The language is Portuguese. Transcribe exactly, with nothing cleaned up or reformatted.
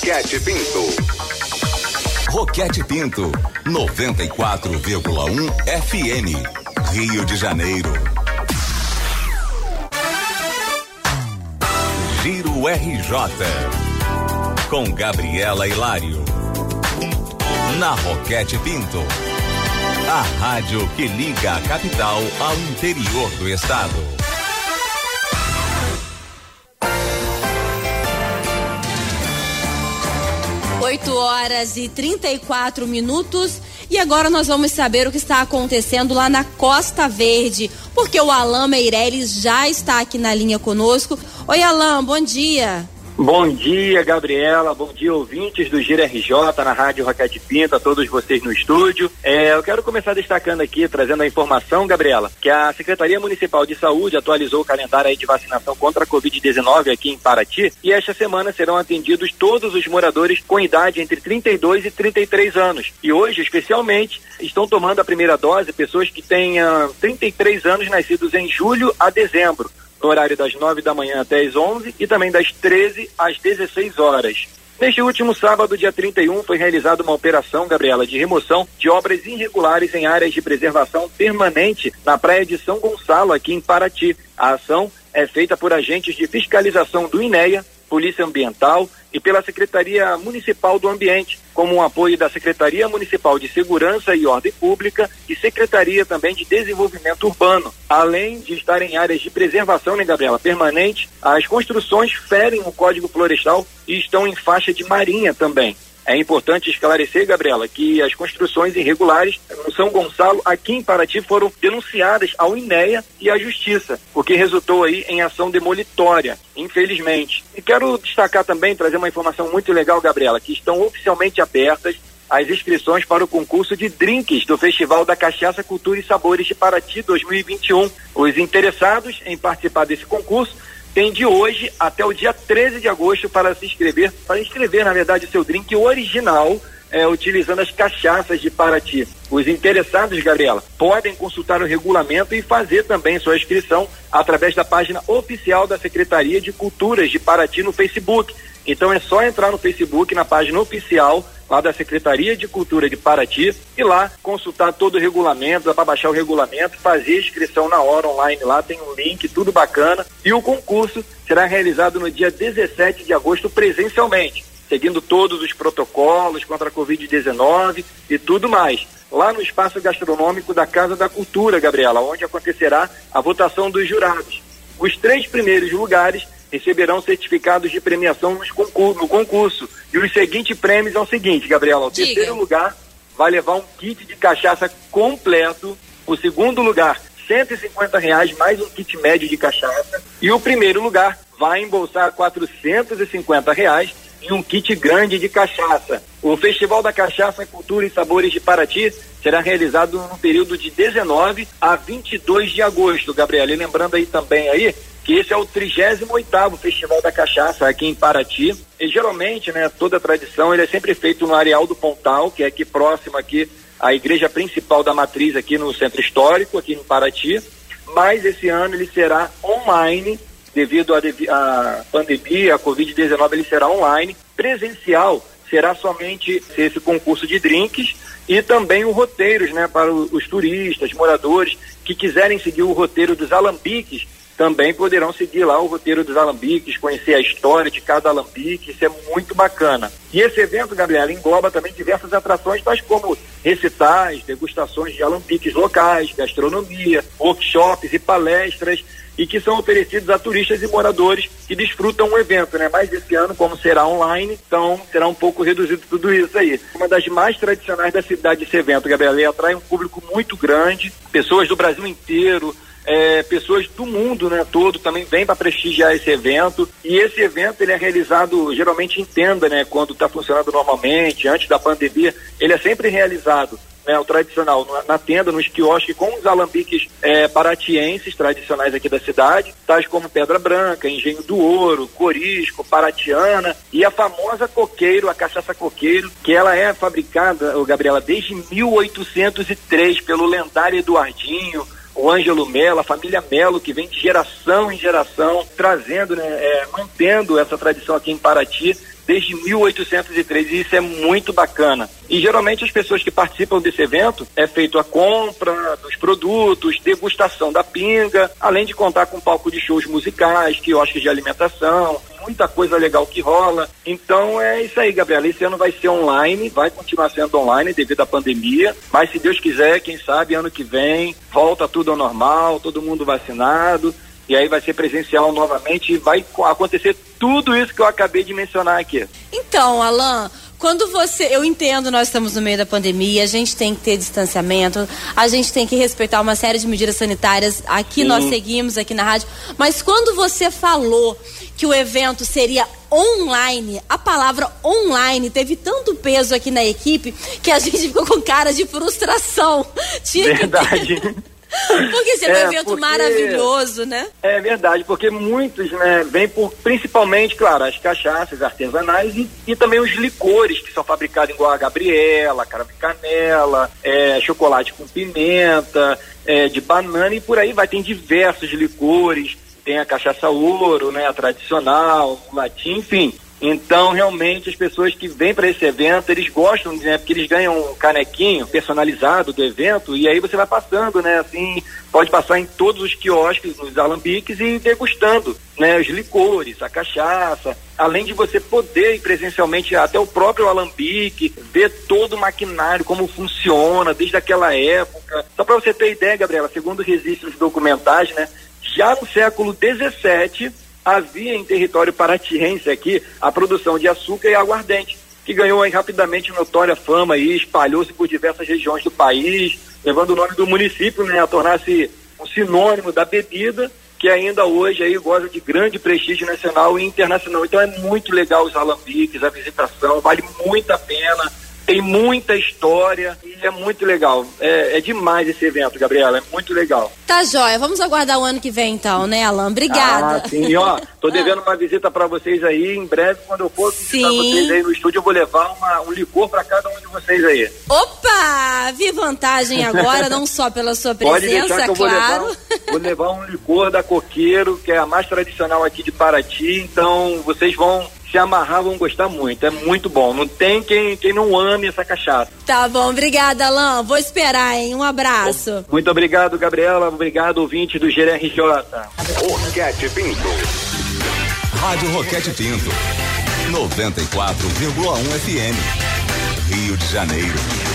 Roquete Pinto. Roquete Pinto, noventa e quatro vírgula um F M, Rio de Janeiro. Giro R J, com Gabriela Hilário. Na Roquete Pinto, a rádio que liga a capital ao interior do estado. oito horas e trinta e quatro minutos e agora nós vamos saber o que está acontecendo lá na Costa Verde, porque o Alain Meirelles já está aqui na linha conosco. Oi, Alain, bom dia. Bom dia, Gabriela, bom dia, ouvintes do Giro R J na Rádio Roquete Pinto, a todos vocês no estúdio. É, eu quero começar destacando aqui, trazendo a informação, Gabriela, que a Secretaria Municipal de Saúde atualizou o calendário aí de vacinação contra a covid dezenove aqui em Paraty, e esta semana serão atendidos todos os moradores com idade entre trinta e dois e trinta e três anos. E hoje, especialmente, estão tomando a primeira dose pessoas que tenham trinta e três anos, nascidos em julho a dezembro. No horário das nove da manhã até as onze e também das treze às dezesseis horas. Neste último sábado, dia trinta e um, foi realizada uma operação, Gabriela, de remoção de obras irregulares em áreas de preservação permanente na praia de São Gonçalo, aqui em Paraty. A ação é feita por agentes de fiscalização do INEA, Polícia Ambiental e pela Secretaria Municipal do Ambiente, como um apoio da Secretaria Municipal de Segurança e Ordem Pública e Secretaria também de Desenvolvimento Urbano. Além de estar em áreas de preservação, né, Gabriela, permanente, as construções ferem o Código Florestal e estão em faixa de marinha também. É importante esclarecer, Gabriela, que as construções irregulares no São Gonçalo, aqui em Paraty, foram denunciadas ao INEA e à Justiça, o que resultou aí em ação demolitória, infelizmente. E quero destacar também, trazer uma informação muito legal, Gabriela, que estão oficialmente abertas as inscrições para o concurso de drinks do Festival da Cachaça, Cultura e Sabores de Paraty dois mil e vinte e um. Os interessados em participar desse concurso tem de hoje até o dia treze de agosto para se inscrever, para inscrever, na verdade, o seu drink original, é, utilizando as cachaças de Paraty. Os interessados, Gabriela, podem consultar o regulamento e fazer também sua inscrição através da página oficial da Secretaria de Culturas de Paraty no Facebook. Então é só entrar no Facebook, na página oficial lá da Secretaria de Cultura de Paraty, e lá consultar todo o regulamento, dá para baixar o regulamento, fazer inscrição na hora online lá, tem um link, tudo bacana. E o concurso será realizado no dia dezessete de agosto presencialmente, seguindo todos os protocolos contra a covid dezenove e tudo mais, lá no espaço gastronômico da Casa da Cultura, Gabriela, onde acontecerá a votação dos jurados. Os três primeiros lugares receberão certificados de premiação nos concurso, no concurso. E os seguintes prêmios são o seguinte, Gabriela: o Diga. terceiro lugar vai levar um kit de cachaça completo. O segundo lugar, cento e cinquenta reais mais um kit médio de cachaça. E o primeiro lugar vai embolsar quatrocentos e cinquenta reais e um kit grande de cachaça. O Festival da Cachaça, Cultura e Sabores de Paraty será realizado no período de dezenove a vinte e dois de agosto, Gabriela. E lembrando aí também aí que esse é o trigésimo oitavo Festival da Cachaça aqui em Paraty. E geralmente, né, toda a tradição, ele é sempre feito no Areal do Pontal, que é aqui próximo aqui à igreja principal da Matriz, aqui no Centro Histórico, aqui em Paraty. Mas esse ano ele será online, devido à pandemia, a covid dezenove, ele será online. Presencial será somente esse concurso de drinks e também o roteiros, né, para os turistas, moradores que quiserem seguir o roteiro dos alambiques, também poderão seguir lá o roteiro dos alambiques, conhecer a história de cada alambique. Isso é muito bacana. E esse evento, Gabriela, engloba também diversas atrações, tais como recitais, degustações de alambiques locais, gastronomia, workshops e palestras, e que são oferecidos a turistas e moradores que desfrutam o evento, né? Mas esse ano, como será online, então será um pouco reduzido tudo isso aí. Uma das mais tradicionais da cidade, esse evento, Gabriela, e atrai um público muito grande, pessoas do Brasil inteiro, É, pessoas do mundo, né, todo também vêm para prestigiar esse evento. E esse evento ele é realizado geralmente em tenda, né, quando está funcionando normalmente, antes da pandemia. Ele é sempre realizado, né, o tradicional, na, na tenda, nos quiosques, com os alambiques é, paratienses tradicionais aqui da cidade, tais como Pedra Branca, Engenho do Ouro, Corisco, Paratiana e a famosa Coqueiro, a cachaça Coqueiro, que ela é fabricada, ô, Gabriela, desde mil oitocentos e três pelo lendário Eduardinho, o Ângelo Melo, a família Melo, que vem de geração em geração, trazendo, né, é, mantendo essa tradição aqui em Paraty. desde mil oitocentos e três, e isso é muito bacana. E geralmente as pessoas que participam desse evento, é feito a compra dos produtos, degustação da pinga, além de contar com palco de shows musicais, quiosques de alimentação, muita coisa legal que rola. Então é isso aí, Gabriela, esse ano vai ser online, vai continuar sendo online devido à pandemia, mas se Deus quiser, quem sabe ano que vem volta tudo ao normal, todo mundo vacinado, e aí vai ser presencial novamente e vai acontecer tudo isso que eu acabei de mencionar aqui. Então, Alan, quando você, eu entendo, nós estamos no meio da pandemia, a gente tem que ter distanciamento, a gente tem que respeitar uma série de medidas sanitárias, aqui Sim. nós seguimos aqui na rádio, mas quando você falou que o evento seria online, a palavra online teve tanto peso aqui na equipe que a gente ficou com cara de frustração. Tinha Verdade. Que... Porque seria é, um evento porque, maravilhoso, né? É verdade, porque muitos, né, vêm por, principalmente, claro, as cachaças artesanais e, e também os licores que são fabricados igual a Gabriela, cara de canela, é, chocolate com pimenta, é, de banana e por aí vai, tem diversos licores, tem a cachaça ouro, né, a tradicional, o latim, enfim. Então, realmente, as pessoas que vêm para esse evento, eles gostam, né, porque eles ganham um canequinho personalizado do evento, e aí você vai passando, né, assim, pode passar em todos os quiosques, nos alambiques e degustando, né, os licores, a cachaça, além de você poder ir presencialmente até o próprio alambique, ver todo o maquinário, como funciona, desde aquela época. Só para você ter ideia, Gabriela, segundo registros documentais, né, já no século dezessete, havia em território paratiense aqui a produção de açúcar e aguardente, que ganhou aí rapidamente notória fama e espalhou-se por diversas regiões do país, levando o nome do município, né, a tornar-se um sinônimo da bebida, que ainda hoje aí goza de grande prestígio nacional e internacional. Então é muito legal os alambiques, a visitação, vale muito a pena. Tem muita história e é muito legal. É, é demais esse evento, Gabriela, é muito legal. Tá joia, vamos aguardar o ano que vem então, né, Alan? Obrigada. Ah, sim, ó, tô devendo uma visita pra vocês aí, em breve, quando eu for visitar sim. vocês aí no estúdio, eu vou levar uma, um licor pra cada um de vocês aí. Opa, vi vantagem agora, não só pela sua presença, Pode deixar que eu vou claro. Levar, vou levar um licor da Coqueiro, que é a mais tradicional aqui de Paraty, então vocês vão se amarrar, vão gostar muito, é muito bom, não tem quem, quem não ame essa cachaça. Tá bom, obrigada, Alan, vou esperar, hein, um abraço. Muito obrigado, Gabriela, obrigado, ouvinte do G R J. Roquete Pinto. Rádio Roquete Pinto, noventa e quatro vírgula um F M, Rio de Janeiro.